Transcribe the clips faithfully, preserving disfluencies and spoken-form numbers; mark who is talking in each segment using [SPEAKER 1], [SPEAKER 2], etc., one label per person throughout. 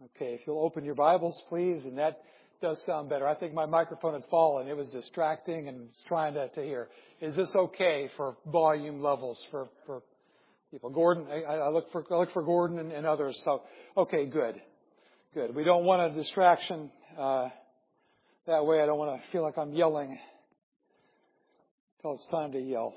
[SPEAKER 1] Okay, if you'll open your Bibles, please, and that does sound better. I think my microphone had fallen. It was distracting and was trying to, to hear. Is this okay for volume levels for, for people? Gordon, I, I look for I look for Gordon and, and others. So, okay, good, good. We don't want a distraction uh, that way. I don't want to feel like I'm yelling until it's time to yell,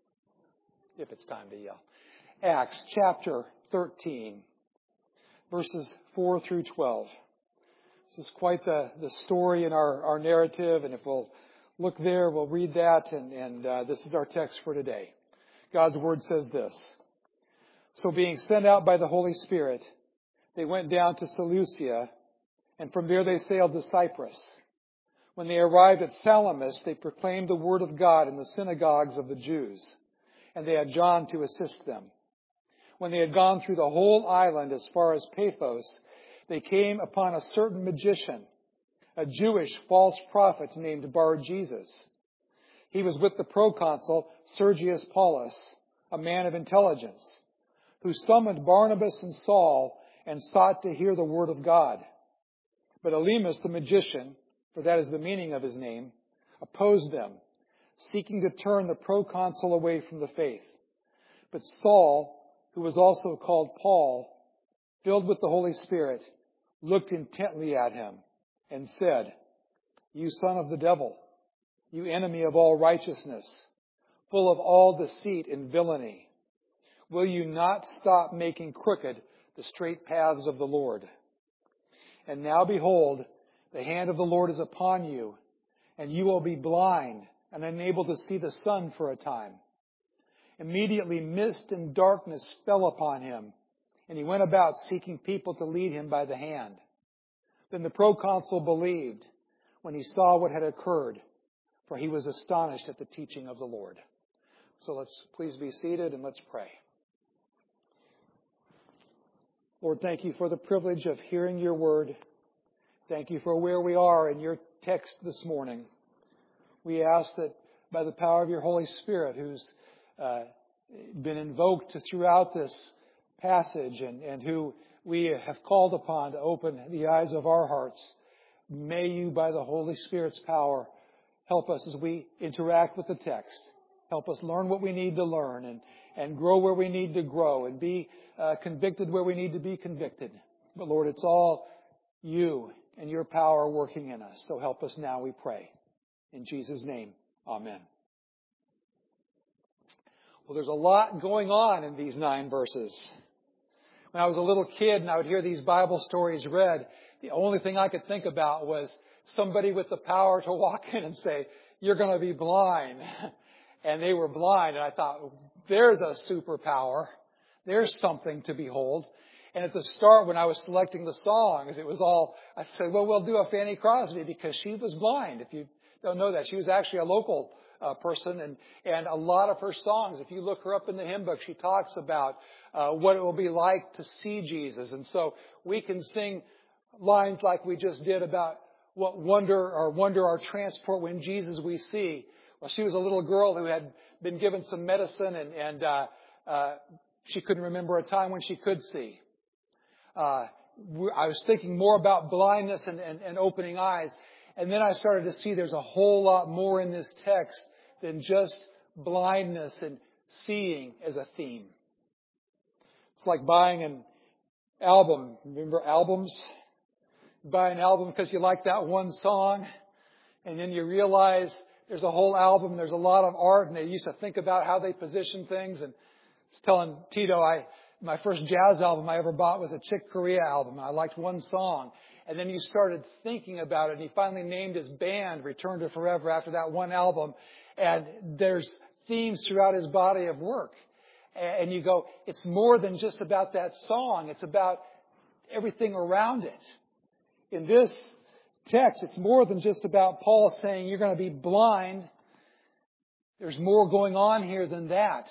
[SPEAKER 1] if it's time to yell. Acts chapter thirteen. Verses four through twelve. This is quite the, the story in our, our narrative, and if we'll look there, we'll read that, and, and uh, this is our text for today. God's Word says this. So being sent out by the Holy Spirit, they went down to Seleucia, and from there they sailed to Cyprus. When they arrived at Salamis, they proclaimed the Word of God in the synagogues of the Jews, and they had John to assist them. When they had gone through the whole island as far as Paphos, they came upon a certain magician, a Jewish false prophet named Bar-Jesus. He was with the proconsul Sergius Paulus, a man of intelligence, who summoned Barnabas and Saul and sought to hear the word of God. But Elymas the magician, for that is the meaning of his name, opposed them, seeking to turn the proconsul away from the faith. But Saul, who was also called Paul, filled with the Holy Spirit, looked intently at him and said, You son of the devil, you enemy of all righteousness, full of all deceit and villainy, will you not stop making crooked the straight paths of the Lord? And now behold, the hand of the Lord is upon you, and you will be blind and unable to see the sun for a time. Immediately mist and darkness fell upon him, and he went about seeking people to lead him by the hand. Then the proconsul believed when he saw what had occurred, for he was astonished at the teaching of the Lord. So let's please be seated and let's pray. Lord, thank you for the privilege of hearing your word. Thank you for where we are in your text this morning. We ask that by the power of your Holy Spirit, who's Uh, been invoked throughout this passage and, and who we have called upon to open the eyes of our hearts. May you, by the Holy Spirit's power, help us as we interact with the text. Help us learn what we need to learn and, and grow where we need to grow and be uh, convicted where we need to be convicted. But Lord, it's all you and your power working in us. So help us now, we pray. In Jesus' name, amen. Well, there's a lot going on in these nine verses. When I was a little kid and I would hear these Bible stories read, the only thing I could think about was somebody with the power to walk in and say, you're going to be blind. And they were blind. And I thought, there's a superpower. There's something to behold. And at the start, when I was selecting the songs, it was all, I said, well, we'll do a Fanny Crosby because she was blind. If you don't know that, she was actually a local Uh, person, and, and a lot of her songs, if you look her up in the hymn book, she talks about uh, what it will be like to see Jesus. And so we can sing lines like we just did about what wonder or wonder our transport when Jesus we see. Well, she was a little girl who had been given some medicine, and, and uh, uh, she couldn't remember a time when she could see. Uh, I was thinking more about blindness and, and, and opening eyes. And then I started to see there's a whole lot more in this text than just blindness and seeing as a theme. It's like buying an album. Remember albums? You buy an album because you like that one song, and then you realize there's a whole album, there's a lot of art, and they used to think about how they position things. And I was telling Tito, I my first jazz album I ever bought was a Chick Corea album, and I liked one song. And then he started thinking about it, and he finally named his band Return to Forever after that one album. And there's themes throughout his body of work. And you go, it's more than just about that song. It's about everything around it. In this text, it's more than just about Paul saying you're going to be blind. There's more going on here than that.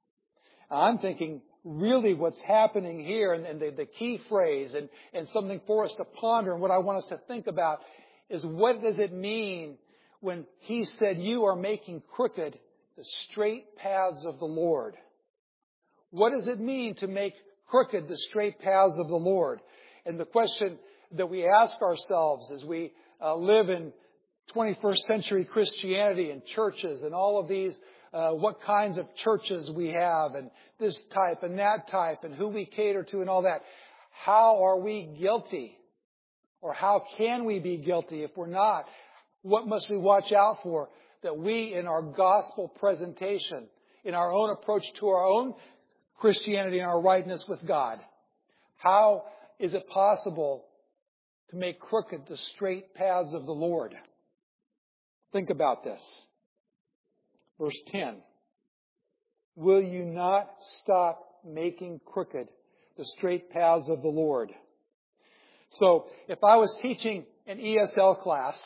[SPEAKER 1] I'm thinking, really what's happening here, and, and the, the key phrase and, and something for us to ponder and what I want us to think about is what does it mean when he said you are making crooked the straight paths of the Lord? What does it mean to make crooked the straight paths of the Lord? And the question that we ask ourselves as we uh, live in twenty-first century Christianity and churches and all of these, uh, what kinds of churches we have and this type and that type and who we cater to and all that. How are we guilty? Or how can we be guilty if we're not? What must we watch out for? That we, in our gospel presentation, in our own approach to our own Christianity and our rightness with God, how is it possible to make crooked the straight paths of the Lord? Think about this. Verse ten. Will you not stop making crooked the straight paths of the Lord? So, if I was teaching an E S L class,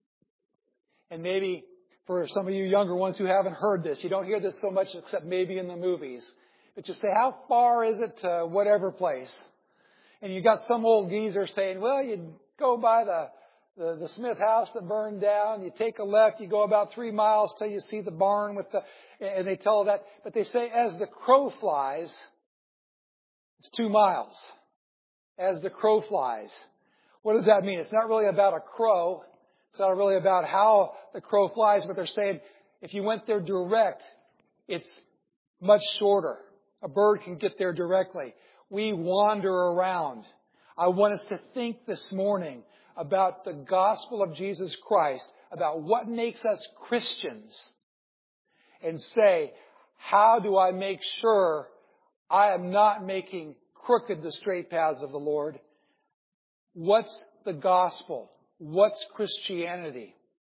[SPEAKER 1] and maybe for some of you younger ones who haven't heard this, you don't hear this so much except maybe in the movies, but you say, how far is it to whatever place? And you got some old geezer saying, well, you go by the, the, the Smith house that burned down, you take a left, you go about three miles till you see the barn with the, and they tell that, but they say as the crow flies, it's two miles. As the crow flies. What does that mean? It's not really about a crow. It's not really about how the crow flies, but they're saying if you went there direct, it's much shorter. A bird can get there directly. We wander around. I want us to think this morning about the gospel of Jesus Christ, about what makes us Christians, and say, how do I make sure I am not making crooked the straight paths of the Lord? What's the gospel? What's Christianity?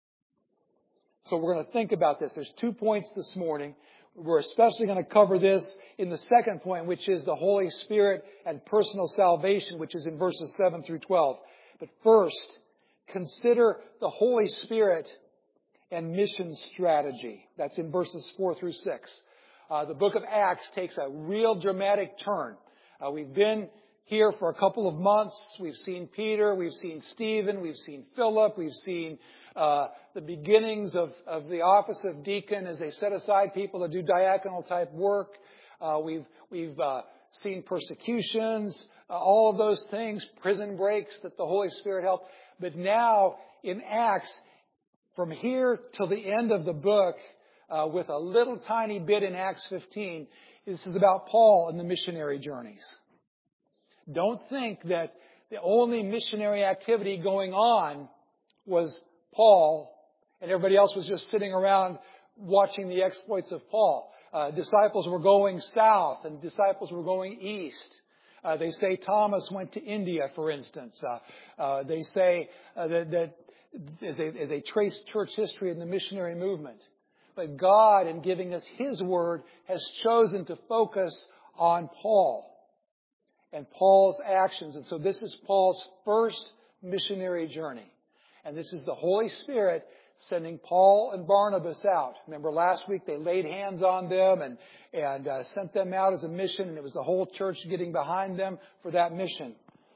[SPEAKER 1] So we're going to think about this. There's two points this morning. We're especially going to cover this in the second point, which is the Holy Spirit and personal salvation, which is in verses seven through twelve. But first, consider the Holy Spirit and mission strategy. That's in verses four through six. Uh, the book of Acts takes a real dramatic turn. Uh, we've been here for a couple of months. We've seen Peter, we've seen Stephen, we've seen Philip, we've seen uh, the beginnings of, of the office of deacon as they set aside people to do diaconal type work. Uh, we've we've uh, seen persecutions, uh, all of those things, prison breaks that the Holy Spirit helped. But now in Acts, from here till the end of the book, uh, with a little tiny bit in Acts fifteen, this is about Paul and the missionary journeys. Don't think that the only missionary activity going on was Paul and everybody else was just sitting around watching the exploits of Paul. Uh, disciples were going south and disciples were going east. Uh, they say Thomas went to India, for instance. Uh, uh, they say uh, that, that as, they, as they trace church history in the missionary movement. But God, in giving us His Word, has chosen to focus on Paul and Paul's actions. And so this is Paul's first missionary journey. And this is the Holy Spirit sending Paul and Barnabas out. Remember last week they laid hands on them and, and uh, sent them out as a mission. And it was the whole church getting behind them for that mission.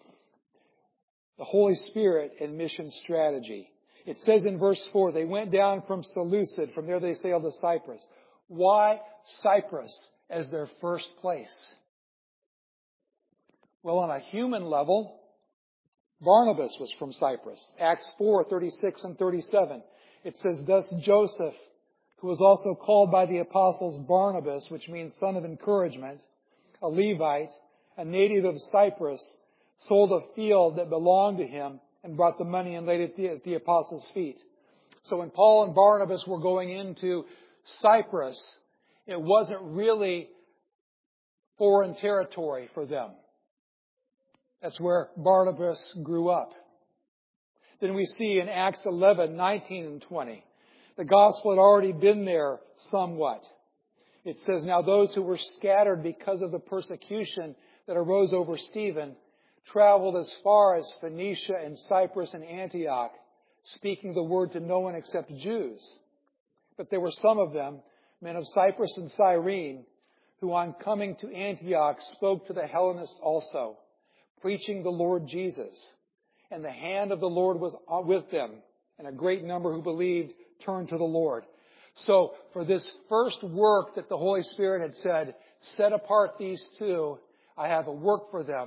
[SPEAKER 1] The Holy Spirit and mission strategy. It says in verse four, they went down from Seleucid. From there they sailed to Cyprus. Why Cyprus as their first place? Well, on a human level, Barnabas was from Cyprus. Acts four, thirty-six and thirty-seven. It says, thus Joseph, who was also called by the apostles Barnabas, which means son of encouragement, a Levite, a native of Cyprus, sold a field that belonged to him and brought the money and laid it at the, at the apostles' feet. So when Paul and Barnabas were going into Cyprus, it wasn't really foreign territory for them. That's where Barnabas grew up. Then we see in Acts eleven, nineteen and twenty, the gospel had already been there somewhat. It says, now those who were scattered because of the persecution that arose over Stephen traveled as far as Phoenicia and Cyprus and Antioch, speaking the word to no one except Jews. But there were some of them, men of Cyprus and Cyrene, who on coming to Antioch spoke to the Hellenists also, preaching the Lord Jesus. And the hand of the Lord was with them, and a great number who believed turned to the Lord. So for this first work that the Holy Spirit had said, set apart these two, I have a work for them.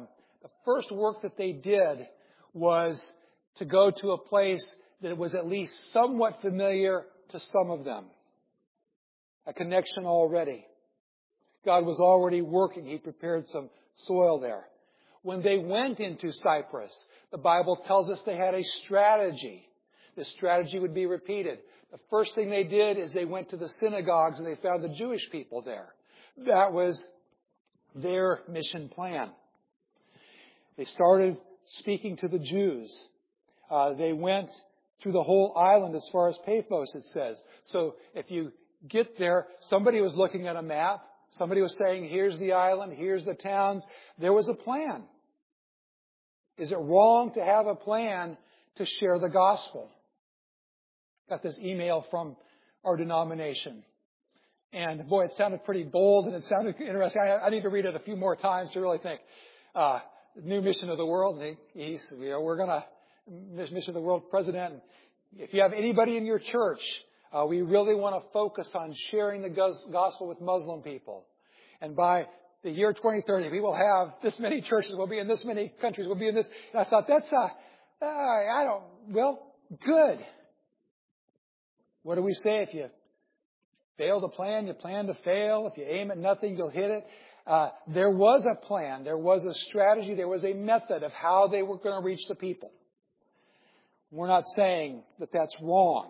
[SPEAKER 1] The first work that they did was to go to a place that was at least somewhat familiar to some of them. A connection already. God was already working. He prepared some soil there. When they went into Cyprus, the Bible tells us they had a strategy. This strategy would be repeated. The first thing they did is they went to the synagogues and they found the Jewish people there. That was their mission plan. They started speaking to the Jews. Uh, they went through the whole island as far as Paphos, it says. So if you get there, somebody was looking at a map. Somebody was saying, here's the island, here's the towns. There was a plan. Is it wrong to have a plan to share the gospel? Got this email from our denomination. And boy, it sounded pretty bold and it sounded interesting. I, I need to read it a few more times to really think. Uh, new mission of the world. He, he's, you know, we're going to, mission of the world president. If you have anybody in your church, uh, we really want to focus on sharing the gospel with Muslim people. And by the year twenty thirty, we will have this many churches, we'll be in this many countries, we'll be in this. And I thought, that's, uh, uh, I don't, well, good. What do we say? If you fail to plan, you plan to fail. If you aim at nothing, you'll hit it. Uh, there was a plan. There was a strategy. There was a method of how they were going to reach the people. We're not saying that that's wrong.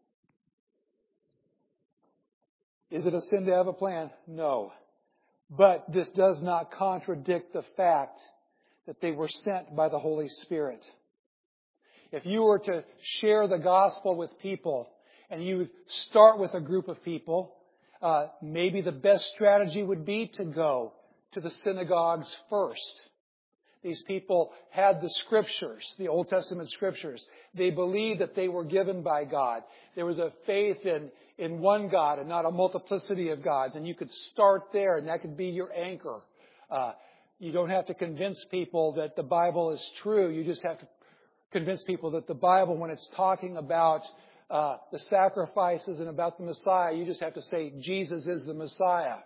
[SPEAKER 1] Is it a sin to have a plan? No. But this does not contradict the fact that they were sent by the Holy Spirit. If you were to share the gospel with people, and you start with a group of people, uh, maybe the best strategy would be to go to the synagogues first. These people had the scriptures, the Old Testament scriptures. They believed that they were given by God. There was a faith in, in one God and not a multiplicity of gods. And you could start there, and that could be your anchor. Uh, you don't have to convince people that the Bible is true. You just have to convince people that the Bible, when it's talking about Uh, the sacrifices and about the Messiah, you just have to say Jesus is the Messiah.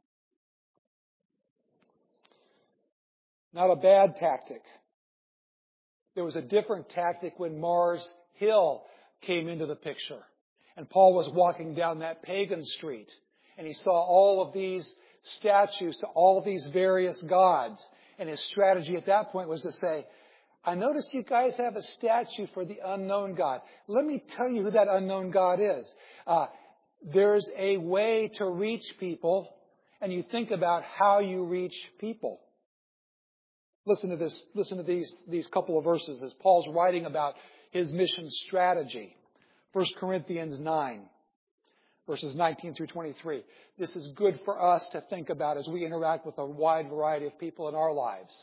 [SPEAKER 1] Not a bad tactic. There was a different tactic when Mars Hill came into the picture. And Paul was walking down that pagan street. And he saw all of these statues to all of these various gods. And his strategy at that point was to say, I notice you guys have a statue for the unknown God. Let me tell you who that unknown God is. Uh, there's a way to reach people, and you think about how you reach people. Listen to this. Listen to these, these couple of verses as Paul's writing about his mission strategy. First Corinthians nine, verses nineteen through twenty-three. This is good for us to think about as we interact with a wide variety of people in our lives.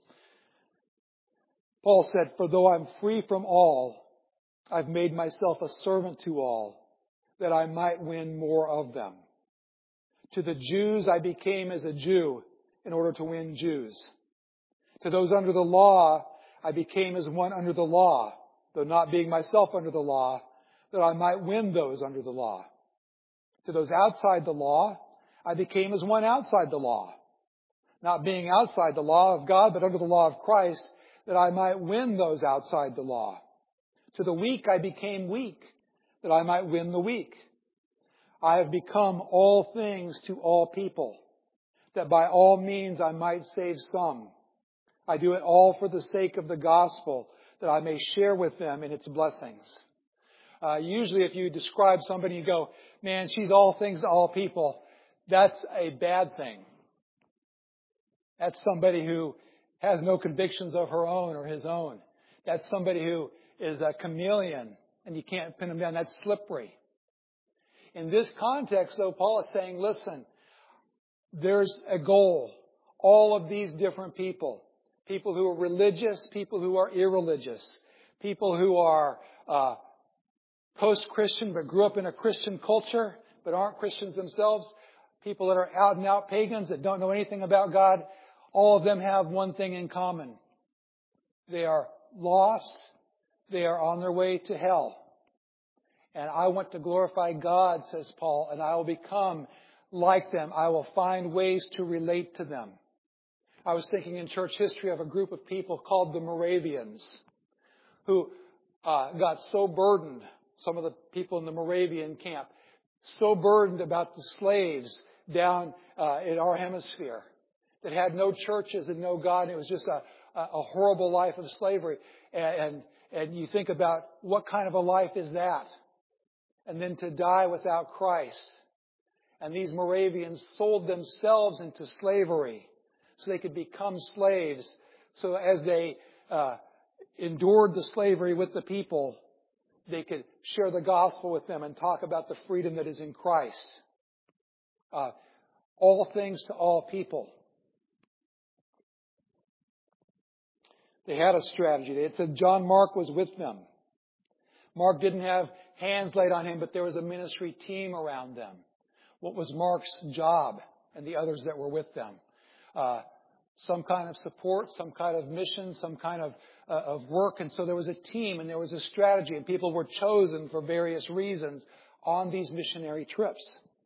[SPEAKER 1] Paul said, for though I'm free from all, I've made myself a servant to all, that I might win more of them. To the Jews I became as a Jew in order to win Jews. To those under the law I became as one under the law, though not being myself under the law, that I might win those under the law. To those outside the law I became as one outside the law, not being outside the law of God, but under the law of Christ, that I might win those outside the law. To the weak I became weak, that I might win the weak. I have become all things to all people, that by all means I might save some. I do it all for the sake of the gospel, that I may share with them in its blessings. Uh, usually if you describe somebody, you go, man, she's all things to all people. That's a bad thing. That's somebody who has no convictions of her own or his own. That's somebody who is a chameleon and you can't pin them down. That's slippery. In this context, though, Paul is saying, listen, there's a goal. All of these different people, people who are religious, people who are irreligious, people who are uh, post-Christian but grew up in a Christian culture but aren't Christians themselves, people that are out and out pagans that don't know anything about God, all of them have one thing in common. They are lost. They are on their way to hell. And I want to glorify God, says Paul, and I will become like them. I will find ways to relate to them. I was thinking in church history of a group of people called the Moravians who uh, got so burdened, some of the people in the Moravian camp, so burdened about the slaves down uh, in our hemisphere that had no churches and no God. And it was just a, a horrible life of slavery. And, and, and you think about what kind of a life is that? And then to die without Christ. And these Moravians sold themselves into slavery so they could become slaves. So as they uh, endured the slavery with the people, they could share the gospel with them and talk about the freedom that is in Christ. Uh, all things to all people. They had a strategy. They had said John Mark was with them. Mark didn't have hands laid on him, but there was a ministry team around them. What was Mark's job and the others that were with them? Uh, some kind of support, some kind of mission, some kind of, uh, of work. And so there was a team and there was a strategy, and people were chosen for various reasons on these missionary trips.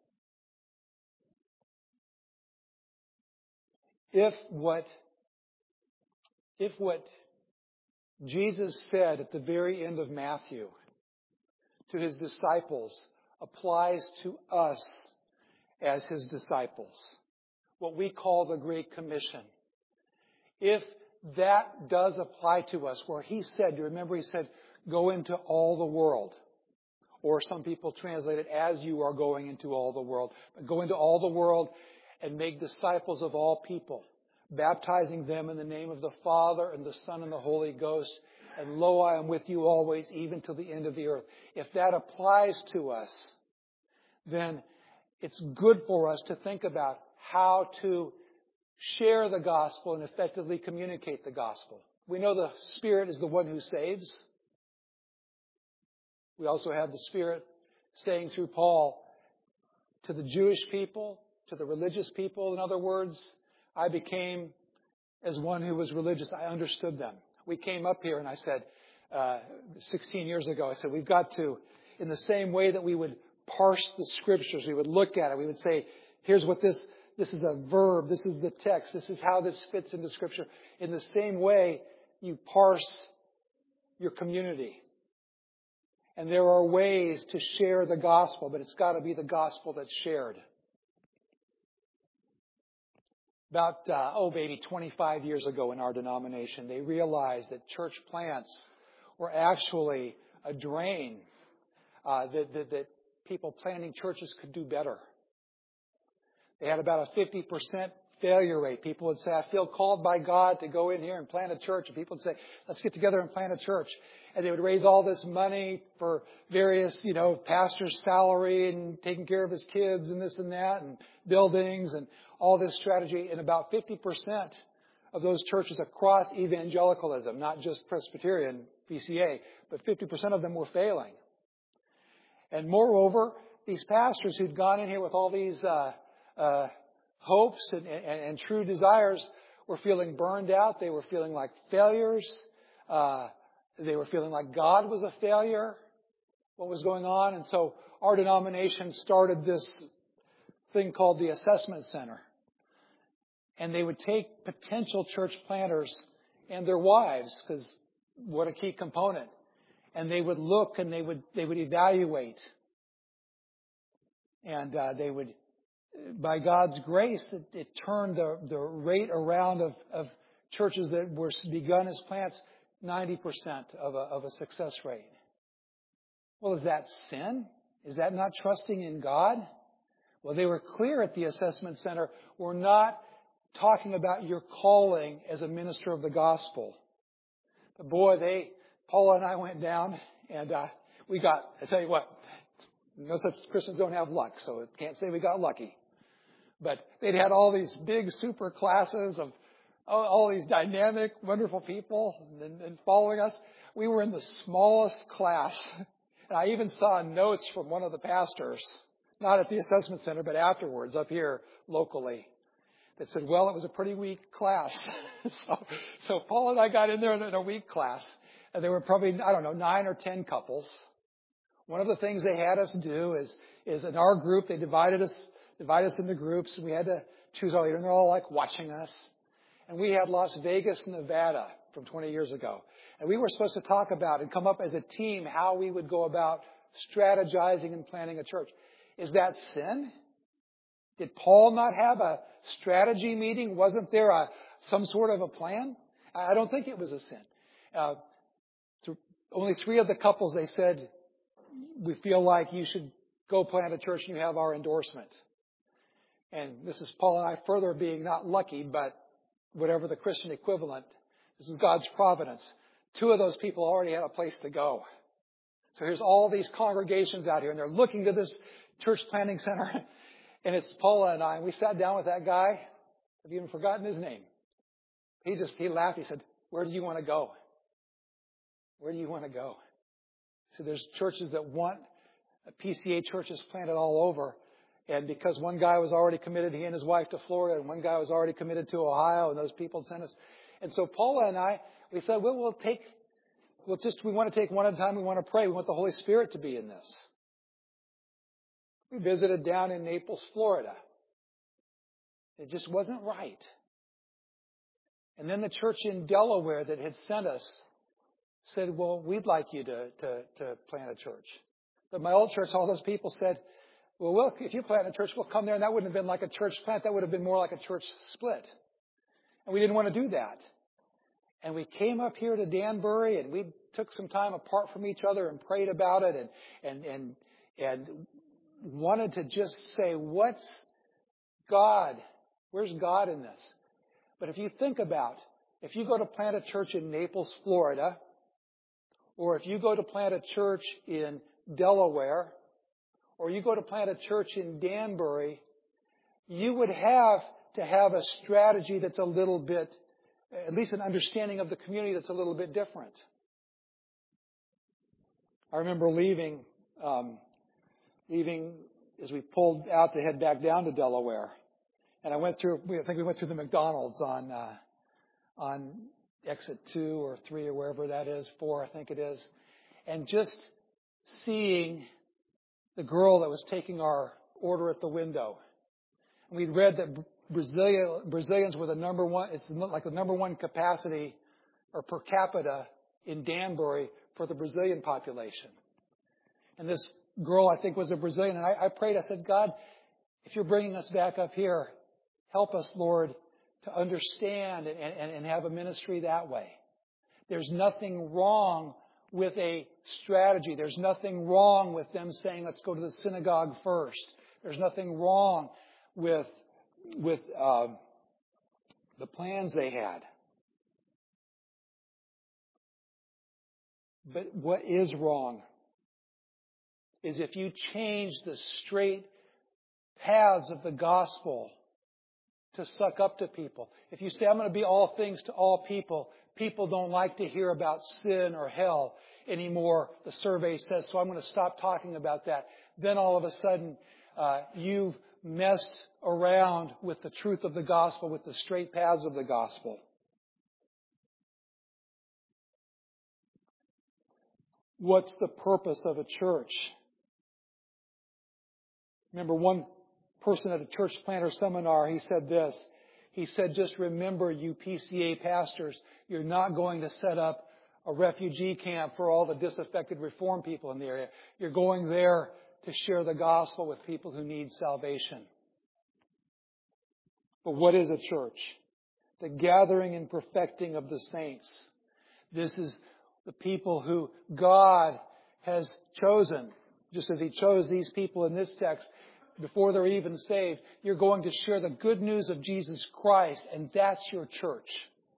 [SPEAKER 1] If what, if what Jesus said at the very end of Matthew to His disciples applies to us as His disciples, what we call the Great Commission, if that does apply to us, where He said, you remember He said, go into all the world, or some people translate it as you are going into all the world, but go into all the world and make disciples of all people, baptizing them in the name of the Father and the Son and the Holy Ghost. And lo, I am with you always, even to the end of the earth. If that applies to us, then it's good for us to think about how to share the gospel and effectively communicate the gospel. We know the Spirit is the one who saves. We also have the Spirit saying through Paul to the Jewish people, to the religious people, in other words, I became as one who was religious. I understood them. We came up here and I said, uh, sixteen years ago, I said, we've got to, in the same way that we would parse the Scriptures, we would look at it, we would say, here's what this, this is a verb, this is the text, this is how this fits into Scripture. In the same way, you parse your community. And there are ways to share the gospel, but it's got to be the gospel that's shared. About, uh, oh baby, twenty-five years ago in our denomination, they realized that church plants were actually a drain, uh, that, that, that people planting churches could do better. They had about a fifty percent failure rate. People would say, I feel called by God to go in here and plant a church. And people would say, let's get together and plant a church. And they would raise all this money for various, you know, pastor's salary and taking care of his kids and this and that and buildings and all this strategy. And about fifty percent of those churches across evangelicalism, not just Presbyterian, P C A, but fifty percent of them were failing. And moreover, these pastors who'd gone in here with all these uh, uh, hopes and, and, and true desires were feeling burned out. They were feeling like failures. Uh, they were feeling like God was a failure. What was going on? And so our denomination started this thing called the Assessment Center. And they would take potential church planters and their wives, because what a key component. And they would look and they would they would evaluate. And uh, they would, by God's grace, it, it turned the, the rate around of, of churches that were begun as plants, ninety percent of a, of a success rate. Well, is that sin? Is that not trusting in God? Well, they were clear at the assessment center. We're not talking about your calling as a minister of the gospel. But boy, they, Paula and I went down and uh, we got, I tell you what, no such Christians don't have luck, so I can't say we got lucky. But they'd had all these big super classes of all, all these dynamic, wonderful people and, and following us. We were in the smallest class. And I even saw notes from one of the pastors, not at the assessment center, but afterwards up here locally, that said, well, it was a pretty weak class. so, so Paul and I got in there in a weak class, and there were probably, I don't know, nine or ten couples. One of the things they had us do is, is in our group, they divided us, divided us into groups, and we had to choose our leader, and they're all like watching us. And we had Las Vegas, Nevada from twenty years ago. And we were supposed to talk about and come up as a team how we would go about strategizing and planning a church. Is that sin? Did Paul not have a strategy meeting? Wasn't there a, some sort of a plan? I don't think it was a sin. Uh, th- only three of the couples, they said, we feel like you should go plant a church and you have our endorsement. And this is Paul and I further being not lucky, but whatever the Christian equivalent. This is God's providence. Two of those people already had a place to go. So here's all these congregations out here, and they're looking to this church planting center. And it's Paula and I, and we sat down with that guy. I've even forgotten his name. He just, he laughed. He said, where do you want to go? Where do you want to go? So there's churches that want P C A churches planted all over. And because one guy was already committed, he and his wife, to Florida, and one guy was already committed to Ohio, and those people sent us. And so Paula and I, we said, well, we'll take, we'll just, we want to take one at a time. We want to pray. We want the Holy Spirit to be in this. We visited down in Naples, Florida. It just wasn't right. And then the church in Delaware that had sent us said, well, we'd like you to, to, to plant a church. But my old church, all those people said, well, we'll, if you plant a church, we'll come there. And that wouldn't have been like a church plant. That would have been more like a church split. And we didn't want to do that. And we came up here to Danbury, and we took some time apart from each other and prayed about it, and and and and wanted to just say, what's God? Where's God in this? But if you think about, if you go to plant a church in Naples, Florida, or if you go to plant a church in Delaware, or you go to plant a church in Danbury, you would have to have a strategy that's a little bit, at least an understanding of the community that's a little bit different. I remember leaving, um, leaving as we pulled out to head back down to Delaware, and I went through. I think we went through the McDonald's on uh, on exit two or three or wherever that is, four I think it is, and just seeing the girl that was taking our order at the window. And we'd read that Brazilian, Brazilians were the number one, it's like the number one capacity or per capita in Danbury for the Brazilian population. And this girl, I think, was a Brazilian. And I, I prayed, I said, God, if you're bringing us back up here, help us, Lord, to understand and, and, and have a ministry that way. There's nothing wrong with a strategy. There's nothing wrong with them saying, let's go to the synagogue first. There's nothing wrong with with uh, the plans they had. But what is wrong is if you change the straight paths of the gospel to suck up to people. If you say, I'm going to be all things to all people, people don't like to hear about sin or hell anymore, the survey says, so I'm going to stop talking about that. Then all of a sudden, uh, you've messed around with the truth of the gospel, with the straight paths of the gospel. What's the purpose of a church? Remember one person at a church planter seminar, he said this. He said, just remember, you P C A pastors, you're not going to set up a refugee camp for all the disaffected Reformed people in the area. You're going there to share the gospel with people who need salvation. But what is a church? The gathering and perfecting of the saints. This is the people who God has chosen. Just as He chose these people in this text before they're even saved. You're going to share the good news of Jesus Christ, and that's your church.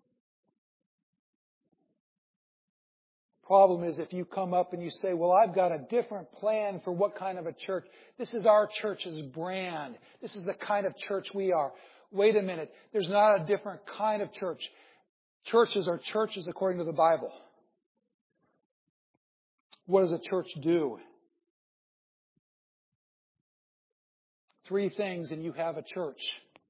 [SPEAKER 1] Problem is if you come up and you say, well, I've got a different plan for what kind of a church. This is our church's brand. This is the kind of church we are. Wait a minute. There's not a different kind of church. Churches are churches according to the Bible. What does a church do? Three things and you have a church.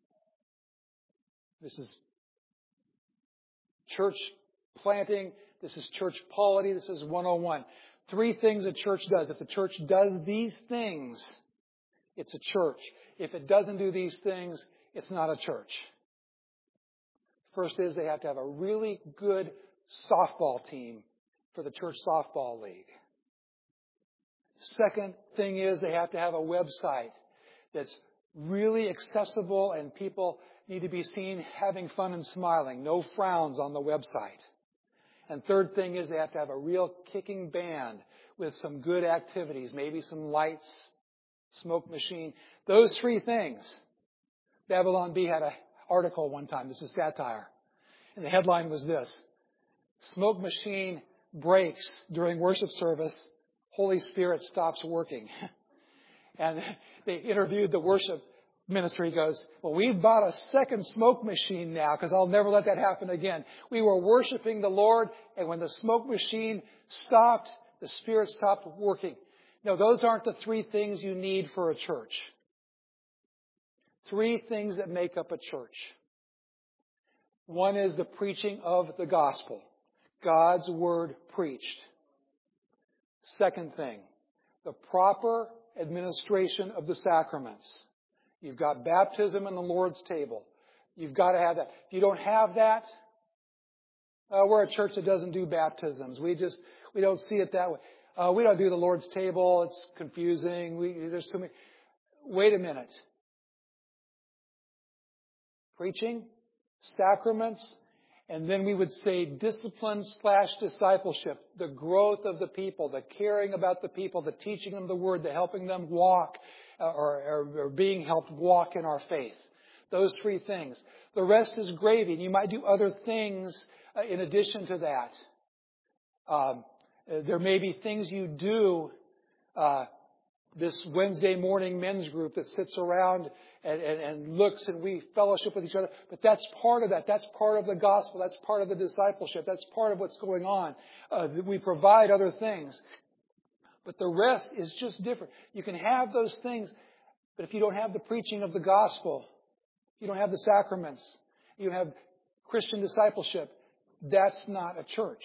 [SPEAKER 1] This is church planting. This is church polity. This is one oh one. Three things a church does. If the church does these things, it's a church. If it doesn't do these things, it's not a church. First is they have to have a really good softball team for the church softball league. Second thing is they have to have a website that's really accessible and people need to be seen having fun and smiling. No frowns on the website. And third thing is they have to have a real kicking band with some good activities, maybe some lights, smoke machine. Those three things. Babylon Bee had an article one time. This is satire. And the headline was this: smoke machine breaks during worship service. Holy Spirit stops working. And they interviewed the worship minister. He goes, well, we've bought a second smoke machine now because I'll never let that happen again. We were worshiping the Lord, and when the smoke machine stopped, the Spirit stopped working. No, those aren't the three things you need for a church. Three things that make up a church. One is the preaching of the gospel. God's word preached. Second thing, the proper administration of the sacraments. You've got baptism and the Lord's table. You've got to have that. If you don't have that, uh, we're a church that doesn't do baptisms. We just, we don't see it that way. Uh, we don't do the Lord's table. It's confusing. We, there's so many. Wait a minute. Preaching, sacraments, and then we would say discipline slash discipleship, the growth of the people, the caring about the people, the teaching them the word, the helping them walk uh, or, or, or being helped walk in our faith. Those three things. The rest is gravy, and you might do other things uh, in addition to that. Um, there may be things you do. Uh, this Wednesday morning men's group that sits around and, and, and looks and we fellowship with each other. But that's part of that. That's part of the gospel. That's part of the discipleship. That's part of what's going on. Uh, we provide other things. But the rest is just different. You can have those things, but if you don't have the preaching of the gospel, you don't have the sacraments, you don't have Christian discipleship, that's not a church.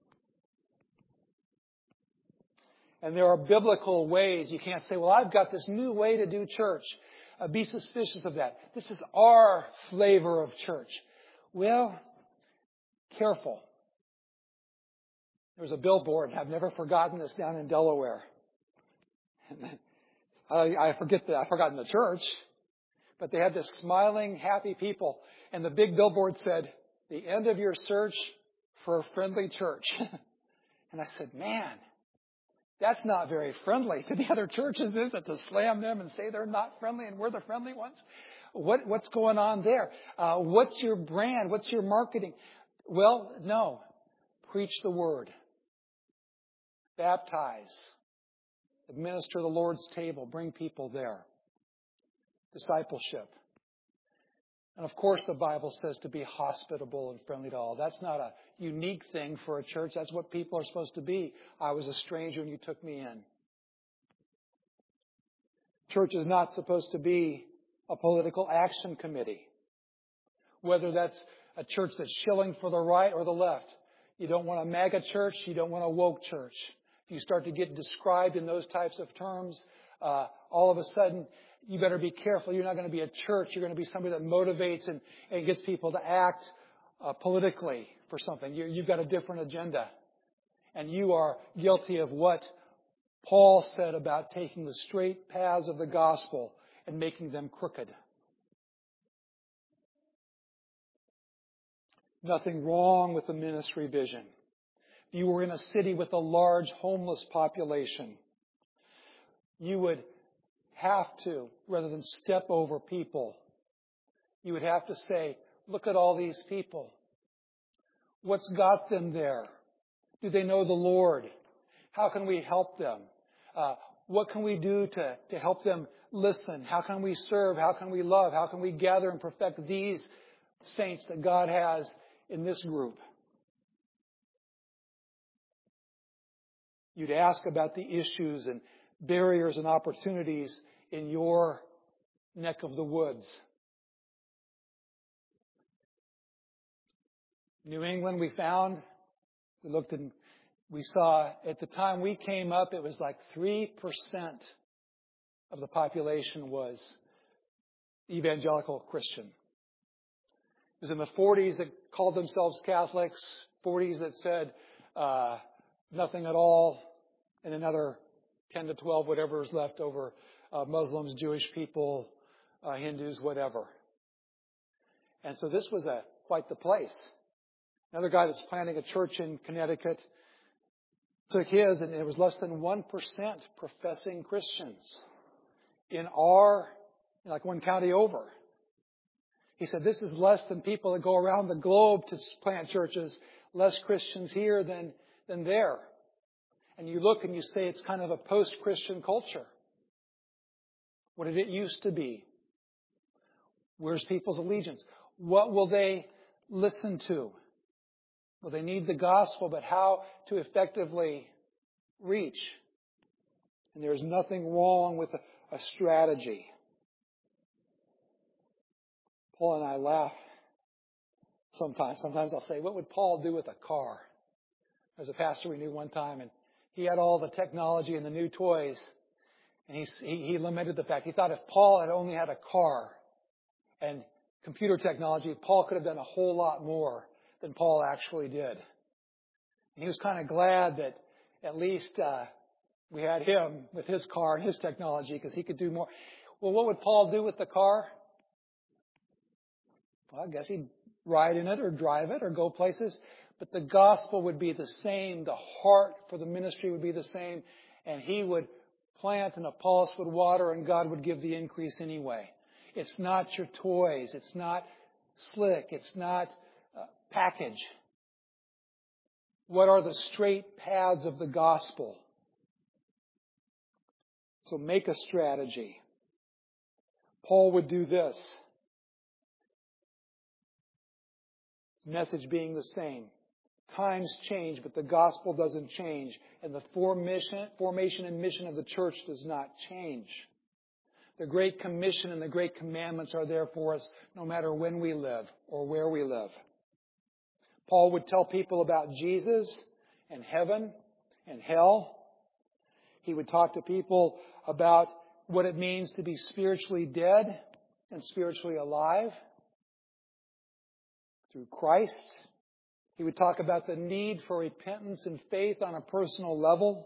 [SPEAKER 1] And there are biblical ways. You can't say, well, I've got this new way to do church. Uh, be suspicious of that. This is our flavor of church. Well, careful. There was a billboard, and I've never forgotten this, down in Delaware. I, I forget that I've forgotten the church, but they had this smiling, happy people. And the big billboard said, the end of your search for a friendly church. And I said, man, that's not very friendly to the other churches, is it? To slam them and say they're not friendly and we're the friendly ones? What, what's going on there? Uh, what's your brand? What's your marketing? Well, no. Preach the word. Baptize. Administer the Lord's table. Bring people there. Discipleship. And of course the Bible says to be hospitable and friendly to all. That's not a unique thing for a church. That's what people are supposed to be. I was a stranger and you took me in. Church is not supposed to be a political action committee. Whether that's a church that's shilling for the right or the left. You don't want a MAGA church. You don't want a woke church. If you start to get described in those types of terms, uh, all of a sudden, you better be careful. You're not going to be a church. You're going to be somebody that motivates and, and gets people to act uh, politically for something. You, you've got a different agenda. And you are guilty of what Paul said about taking the straight paths of the gospel and making them crooked. Nothing wrong with the ministry vision. If you were in a city with a large homeless population, you would have to, rather than step over people, you would have to say, look at all these people. What's got them there? Do they know the Lord? How can we help them? Uh, what can we do to, to help them listen? How can we serve? How can we love? How can we gather and perfect these saints that God has in this group? You'd ask about the issues and barriers and opportunities in your neck of the woods. New England, we found, we looked and we saw at the time we came up, it was like three percent of the population was evangelical Christian. It was in the forties that called themselves Catholics, forties that said uh, nothing at all, and another ten to twelve, whatever is left over, uh, Muslims, Jewish people, uh, Hindus, whatever. And so this was a quite the place. Another guy that's planning a church in Connecticut took his, and it was less than one percent professing Christians in our, like one county over. He said, this is less than people that go around the globe to plant churches, less Christians here than, than there. And you look and you say it's kind of a post-Christian culture. What did it used to be? Where's people's allegiance? What will they listen to? Well, they need the gospel, but how to effectively reach? And there's nothing wrong with a, a strategy. Paul and I laugh sometimes. Sometimes I'll say, what would Paul do with a car? There's a pastor we knew one time, and he had all the technology and the new toys. And he, he, he lamented the fact, he thought if Paul had only had a car and computer technology, Paul could have done a whole lot more than Paul actually did. And he was kind of glad that at least uh, we had him with his car and his technology because he could do more. Well, what would Paul do with the car? Well, I guess he'd ride in it or drive it or go places. But the gospel would be the same. The heart for the ministry would be the same. And he would plant and Apollos would water and God would give the increase anyway. It's not your toys. It's not slick. It's not uh, package. What are the straight paths of the gospel? So make a strategy. Paul would do this. Message being the same. Times change, but the gospel doesn't change. And the formation, formation and mission of the church does not change. The Great Commission and the Great Commandments are there for us no matter when we live or where we live. Paul would tell people about Jesus and heaven and hell. He would talk to people about what it means to be spiritually dead and spiritually alive through Christ. He would talk about the need for repentance and faith on a personal level.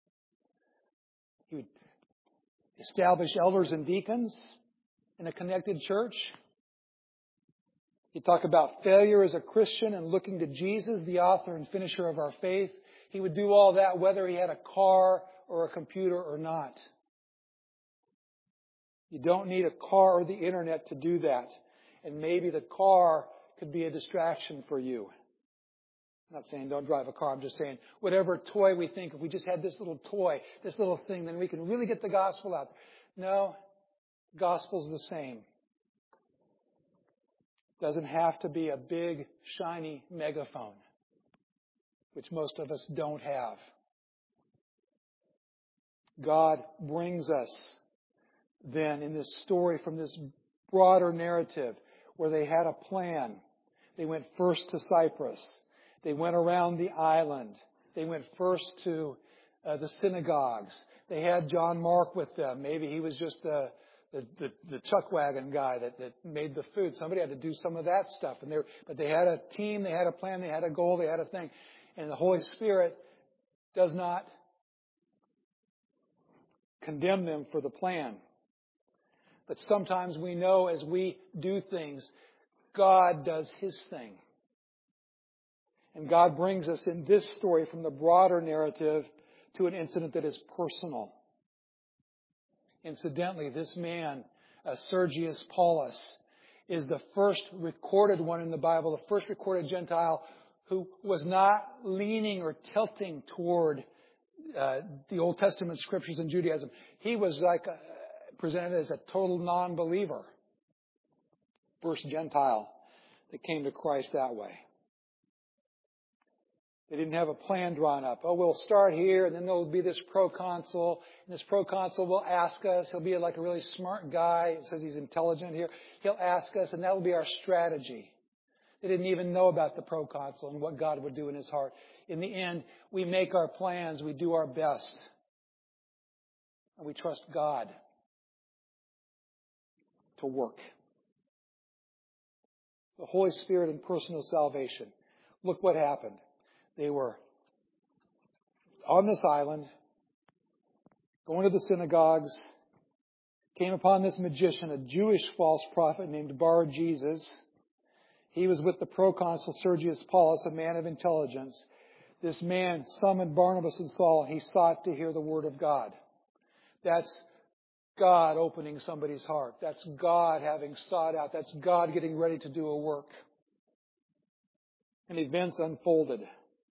[SPEAKER 1] He would establish elders and deacons in a connected church. He'd talk about failure as a Christian and looking to Jesus, the author and finisher of our faith. He would do all that whether he had a car or a computer or not. You don't need a car or the internet to do that. And maybe the car could be a distraction for you. I'm not saying don't drive a car. I'm just saying whatever toy we think, if we just had this little toy, this little thing, then we can really get the gospel out. No, the gospel's the same. It doesn't have to be a big, shiny megaphone, which most of us don't have. God brings us then in this story from this broader narrative where they had a plan. They went first to Cyprus. They went around the island. They went first to uh, the synagogues. They had John Mark with them. Maybe he was just the the, the, the chuck wagon guy that, that made the food. Somebody had to do some of that stuff. And they were, but they had a team. They had a plan. They had a goal. They had a thing. And the Holy Spirit does not condemn them for the plan. But sometimes we know as we do things, God does His thing. And God brings us in this story from the broader narrative to an incident that is personal. Incidentally, this man, uh, Sergius Paulus, is the first recorded one in the Bible, the first recorded Gentile who was not leaning or tilting toward uh, the Old Testament scriptures and Judaism. He was like a, presented as a total non-believer. First Gentile that came to Christ that way. They didn't have a plan drawn up. Oh, we'll start here, and then there'll be this proconsul. And this proconsul will ask us. He'll be like a really smart guy. It says he's intelligent here. He'll ask us, and that will be our strategy. They didn't even know about the proconsul and what God would do in his heart. In the end, we make our plans. We do our best. And we trust God to work. The Holy Spirit and personal salvation. Look what happened. They were on this island, going to the synagogues, came upon this magician, a Jewish false prophet named Bar Jesus. He was with the proconsul Sergius Paulus, a man of intelligence. This man summoned Barnabas and Saul, and he sought to hear the word of God. That's God opening somebody's heart. That's God having sought out. That's God getting ready to do a work. And events unfolded.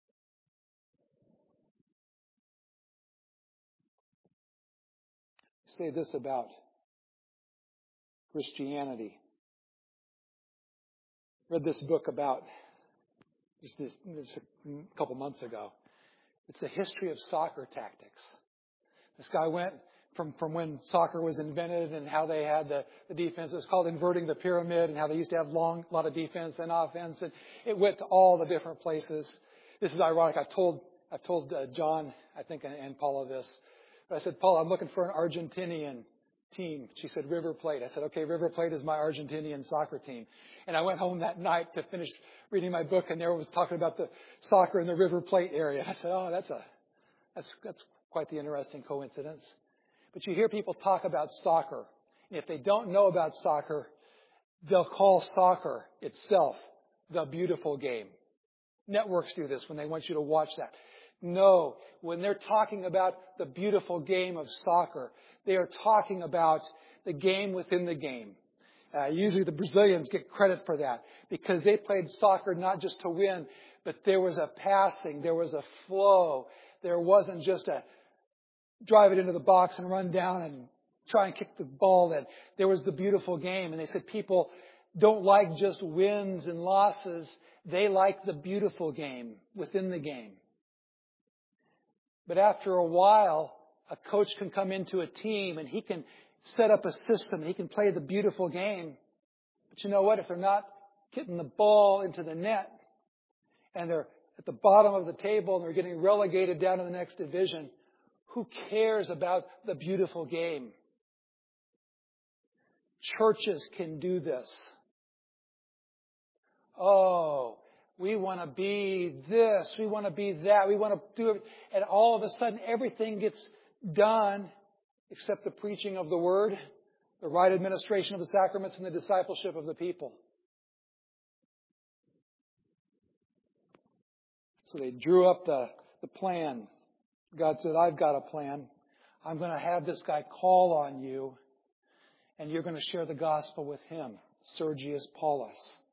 [SPEAKER 1] Say this about Christianity. Read this book about just this, this a couple months ago. It's the history of soccer tactics. This guy went from, from when soccer was invented and how they had the, the defense. It was called inverting the pyramid, and how they used to have long, a lot of defense and offense. And it went to all the different places. This is ironic. I told I told uh, John, I think, and, and Paula this. But I said, Paula, I'm looking for an Argentinian team. She said, River Plate. I said, okay, River Plate is my Argentinian soccer team. And I went home that night to finish reading my book, and there was talking about the soccer in the River Plate area. I said, oh, that's a that's that's quite the interesting coincidence. But you hear people talk about soccer, and if they don't know about soccer, they'll call soccer itself the beautiful game. Networks do this when they want you to watch that. No, when they're talking about the beautiful game of soccer, they are talking about the game within the game. Uh, usually the Brazilians get credit for that because they played soccer not just to win, but there was a passing, there was a flow. There wasn't just a drive it into the box and run down and try and kick the ball in. There was the beautiful game. And they said people don't like just wins and losses. They like the beautiful game within the game. But after a while, a coach can come into a team and he can set up a system. He can play the beautiful game. But you know what? If they're not getting the ball into the net and they're at the bottom of the table and they're getting relegated down to the next division, who cares about the beautiful game? Churches can do this. Oh, we want to be this. We want to be that. We want to do it. And all of a sudden, everything gets done except the preaching of the Word, the right administration of the sacraments, and the discipleship of the people. So they drew up the, the plan. God said, I've got a plan. I'm going to have this guy call on you, and you're going to share the gospel with him, Sergius Paulus.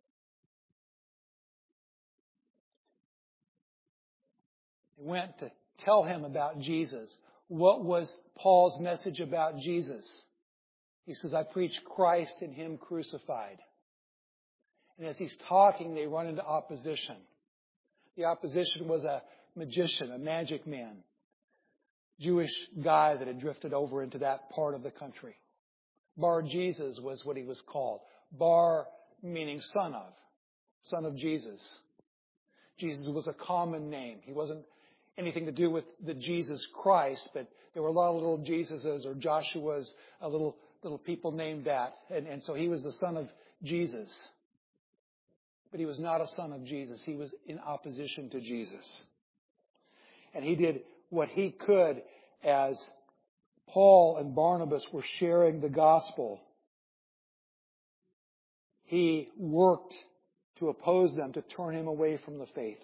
[SPEAKER 1] They went to tell him about Jesus. What was Paul's message about Jesus? He says, I preach Christ and Him crucified. And as he's talking, they run into opposition. The opposition was a magician, a magic man, Jewish guy that had drifted over into that part of the country. Bar Jesus was what he was called. Bar meaning son of, son of Jesus. Jesus was a common name. He wasn't anything to do with the Jesus Christ, but there were a lot of little Jesuses or Joshuas, a little little people named that. And, and so he was the son of Jesus. But he was not a son of Jesus. He was in opposition to Jesus. And he did what he could as Paul and Barnabas were sharing the gospel. He worked to oppose them, to turn him away from the faith.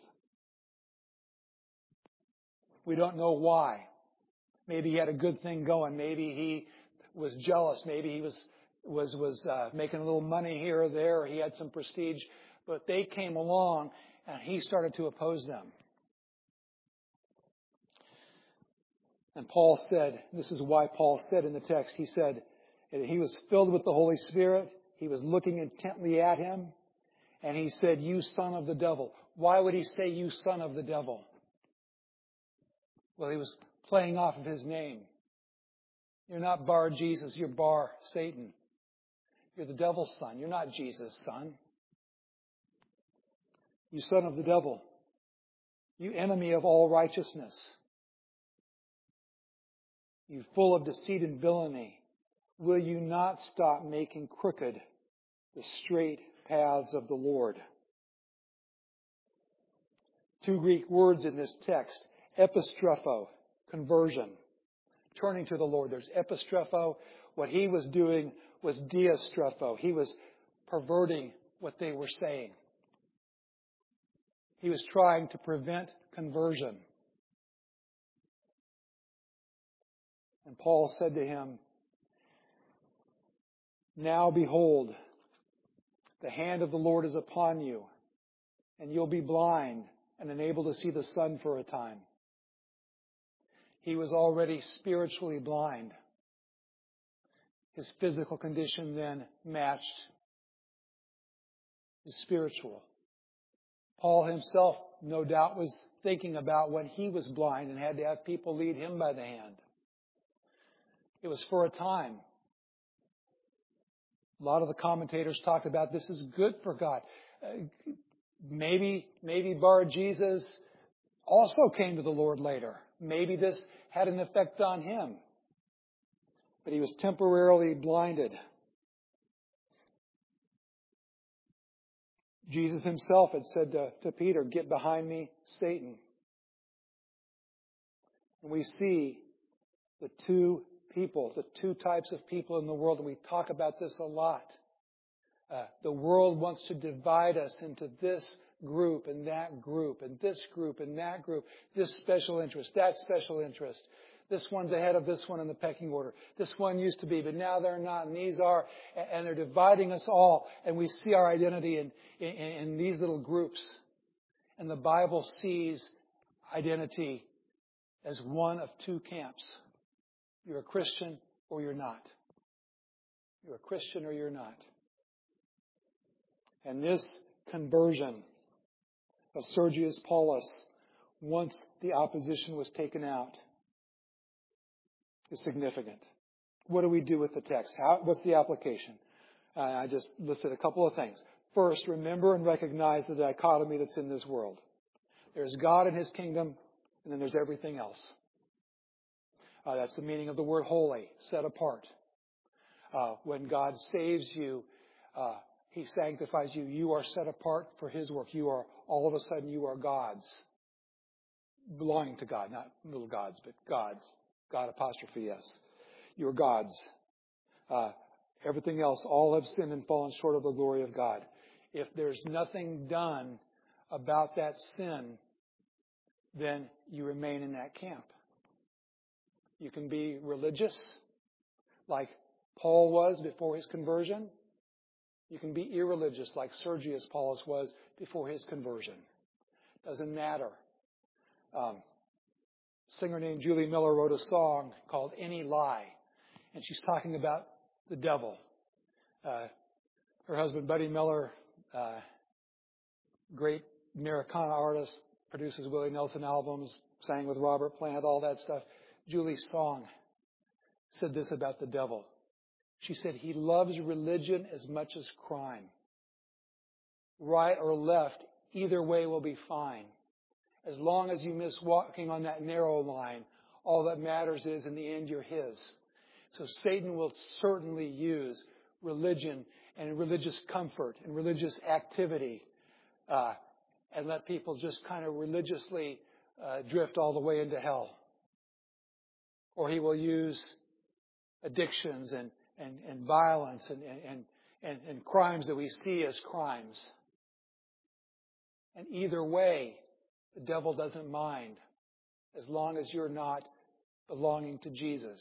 [SPEAKER 1] We don't know why. Maybe he had a good thing going. Maybe he was jealous. Maybe he was was was uh, making a little money here or there. Or he had some prestige. But they came along and he started to oppose them. And Paul said, this is why Paul said in the text, he said, he was filled with the Holy Spirit. He was looking intently at him. And he said, you son of the devil. Why would he say, you son of the devil? Well, he was playing off of his name. You're not Bar Jesus, you're Bar Satan. You're the devil's son. You're not Jesus' son. You son of the devil. You enemy of all righteousness. You full of deceit and villainy. Will you not stop making crooked the straight paths of the Lord. Two Greek words in this text, epistrepho, conversion, turning to the Lord. There's epistrepho. What he was doing was diastrepho. He was perverting what they were saying. He was trying to prevent conversion. And Paul said to him, "Now behold, the hand of the Lord is upon you, and you'll be blind and unable to see the sun for a time." He was already spiritually blind. His physical condition then matched his spiritual. Paul himself, no doubt, was thinking about when he was blind and had to have people lead him by the hand. It was for a time. A lot of the commentators talked about this is good for God. Uh, maybe, maybe Bar Jesus also came to the Lord later. Maybe this had an effect on him. But he was temporarily blinded. Jesus himself had said to, to Peter, "Get behind me, Satan." And we see the two people, the two types of people in the world, and we talk about this a lot. Uh, the world wants to divide us into this group and that group and this group and that group, this special interest, that special interest. This one's ahead of this one in the pecking order. This one used to be, but now they're not, and these are, and they're dividing us all, and we see our identity in, in, in these little groups. And the Bible sees identity as one of two camps. You're a Christian or you're not. You're a Christian or you're not. And this conversion of Sergius Paulus, once the opposition was taken out, is significant. What do we do with the text? How, what's the application? Uh, I just listed a couple of things. First, remember and recognize the dichotomy that's in this world. There's God and His kingdom, and then there's everything else. Uh, that's the meaning of the word holy, set apart. Uh, when God saves you, uh, He sanctifies you. You are set apart for His work. You are, all of a sudden, you are God's. Belonging to God, not little gods, but God's. God apostrophe yes. You are God's. Uh, everything else, all have sinned and fallen short of the glory of God. If there's nothing done about that sin, then you remain in that camp. You can be religious, like Paul was before his conversion. You can be irreligious, like Sergius Paulus was before his conversion. Doesn't matter. Um, a singer named Julie Miller wrote a song called "Any Lie," and she's talking about the devil. Uh, her husband, Buddy Miller, uh, great Americana artist, produces Willie Nelson albums, sang with Robert Plant, all that stuff. Julie's song said this about the devil. She said, "He loves religion as much as crime. Right or left, either way will be fine. As long as you miss walking on that narrow line, all that matters is in the end you're his." So Satan will certainly use religion and religious comfort and religious activity uh, and let people just kind of religiously uh, drift all the way into hell. Or he will use addictions and, and, and violence and, and, and, and crimes that we see as crimes. And either way, the devil doesn't mind as long as you're not belonging to Jesus.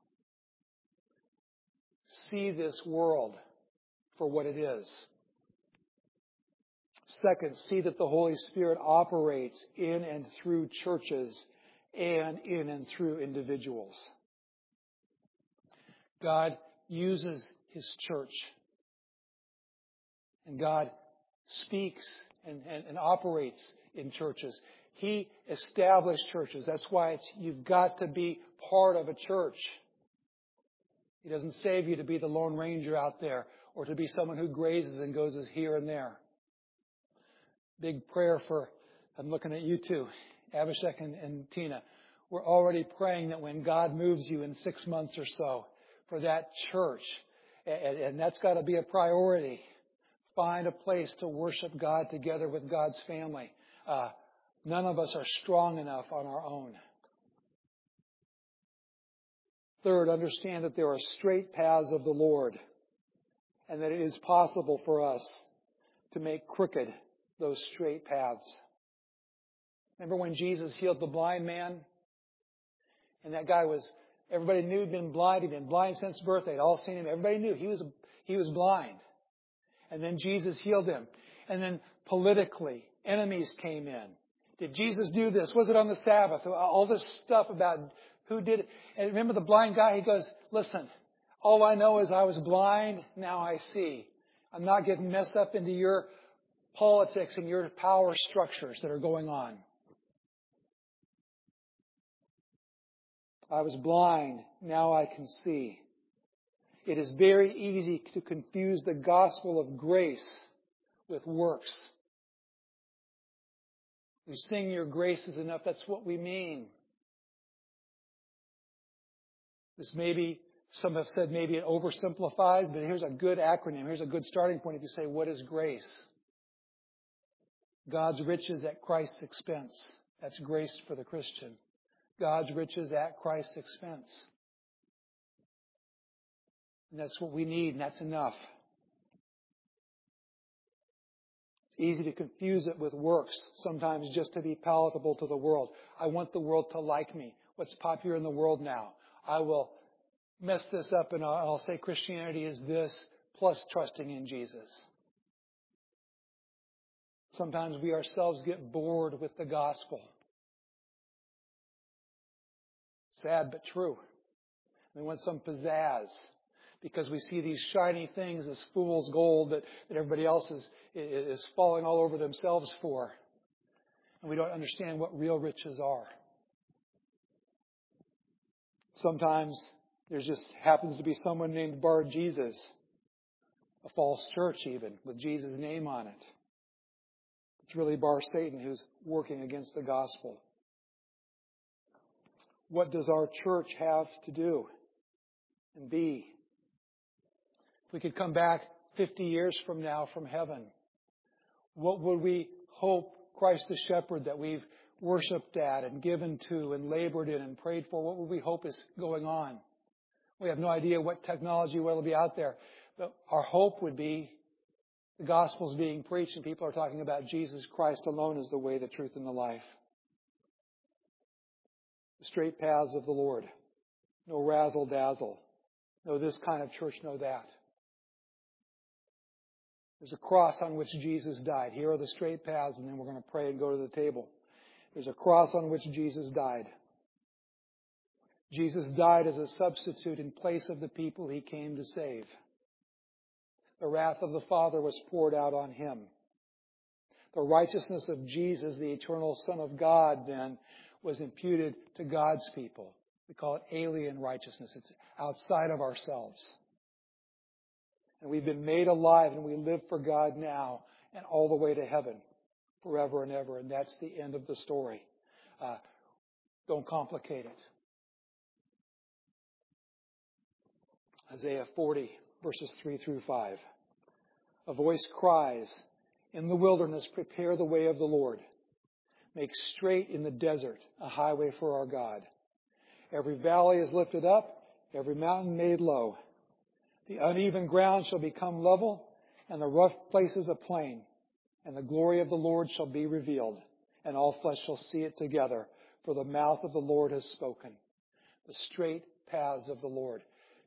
[SPEAKER 1] See this world for what it is. Second, see that the Holy Spirit operates in and through churches and in and through individuals. God uses His church. And God speaks and, and, and operates in churches. He established churches. That's why it's, you've got to be part of a church. He doesn't save you to be the Lone Ranger out there or to be someone who grazes and goes here and there. Big prayer for, I'm looking at you two, Abhishek and, and Tina. We're already praying that when God moves you in six months or so for that church, and, and that's got to be a priority Find a place to worship God together with God's family. Uh, none of us are strong enough on our own. Third, understand that there are straight paths of the Lord, and that it is possible for us to make crooked those straight paths. Remember when Jesus healed the blind man? And that guy was, everybody knew he'd been blind. He'd been blind since birth. They'd all seen him. Everybody knew he was, he was blind. And then Jesus healed him. And then politically, enemies came in. Did Jesus do this? Was it on the Sabbath? All this stuff about who did it. And remember the blind guy? He goes, listen, all I know is I was blind. Now I see. I'm not getting messed up into your politics and your power structures that are going on. I was blind. Now I can see. It is very easy to confuse the gospel of grace with works. We sing your grace is enough. That's what we mean. This maybe, some have said maybe it oversimplifies, but here's a good acronym. Here's a good starting point if you say, what is grace? God's riches at Christ's expense. That's grace for the Christian. God's riches at Christ's expense. And that's what we need, and that's enough. It's easy to confuse it with works, sometimes just to be palatable to the world. I want the world to like me. What's popular in the world now? I will mess this up and I'll say Christianity is this plus trusting in Jesus. Sometimes we ourselves get bored with the gospel. Sad but true. We want some pizzazz because we see these shiny things, this fool's gold that, that everybody else is, is falling all over themselves for. And we don't understand what real riches are. Sometimes there just happens to be someone named Bar Jesus, a false church even, with Jesus' name on it. It's really Bar Satan who's working against the gospel. What does our church have to do and be? If we could come back fifty years from now from heaven, what would we hope Christ the Shepherd that we've worshipped at and given to and labored in and prayed for, what would we hope is going on? We have no idea what technology will be out there. But our hope would be the gospel's being preached and people are talking about Jesus Christ alone as the way, the truth, and the life. The straight paths of the Lord. No razzle-dazzle. No this kind of church, no that. There's a cross on which Jesus died. Here are the straight paths, and then we're going to pray and go to the table. There's a cross on which Jesus died. Jesus died as a substitute in place of the people he came to save. The wrath of the Father was poured out on him. The righteousness of Jesus, the eternal Son of God, then, was imputed to God's people. We call it alien righteousness. It's outside of ourselves. And we've been made alive and we live for God now and all the way to heaven forever and ever. And that's the end of the story. Uh, don't complicate it. Isaiah forty, verses three through five. A voice cries, in the wilderness, prepare the way of the Lord. Make straight in the desert a highway for our God. Every valley is lifted up, every mountain made low. The uneven ground shall become level, and the rough places a plain. And the glory of the Lord shall be revealed, and all flesh shall see it together, for the mouth of the Lord has spoken. The straight paths of the Lord.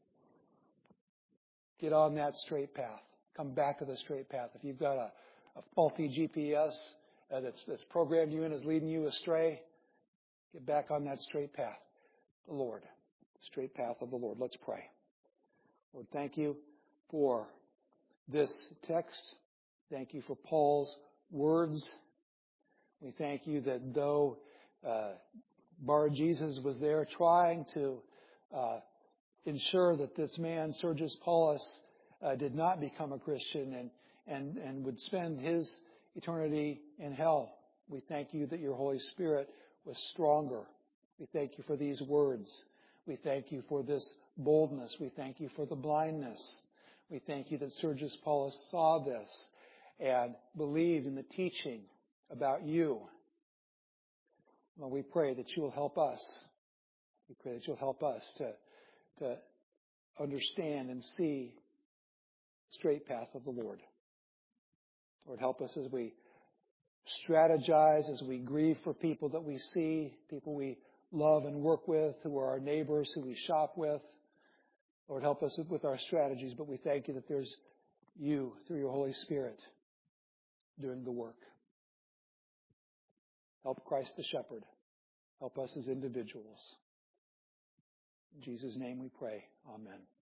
[SPEAKER 1] Get on that straight path. Come back to the straight path. If you've got a, a faulty G P S uh, that's, that's programmed you and is leading you astray, get back on that straight path. The Lord. Straight path of the Lord. Let's pray. Lord, thank you for this text. Thank you for Paul's words. We thank you that though uh, Bar Jesus was there trying to uh, ensure that this man, Sergius Paulus, uh, did not become a Christian and, and, and would spend his eternity in hell, we thank you that your Holy Spirit was stronger. We thank you for these words. We thank you for this boldness. We thank you for the blindness. We thank you that Sergius Paulus saw this and believed in the teaching about you. Lord, we pray that you will help us. We pray that you'll help us to, to understand and see the straight path of the Lord. Lord, help us as we strategize, as we grieve for people that we see, people we love and work with, who are our neighbors, who we shop with. Lord, help us with our strategies, but we thank you that there's you, through your Holy Spirit, doing the work. Help Christ the Shepherd. Help us as individuals. In Jesus' name we pray. Amen.